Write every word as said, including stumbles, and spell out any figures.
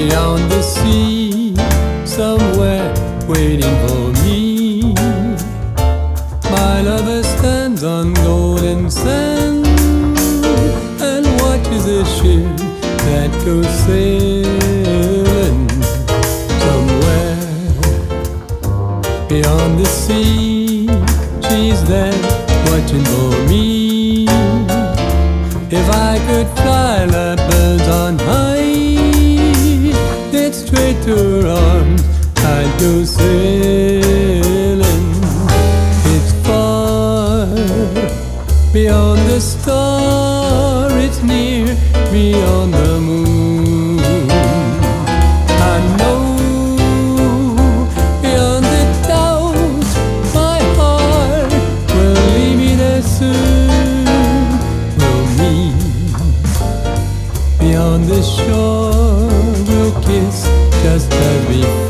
beyond the sea, somewhere waiting for me. My lover stands on golden sand and watches the ship that goes sailing somewhere beyond the sea. She's there watching for me. If I could fly like birds on high, get straight to her arms, I'd go sailing. It's far beyond the star, it's near beyond the moon. I know beyond the doubt, my heart will lead me there soon. We'll meet beyond the shore, we'll kiss just as before.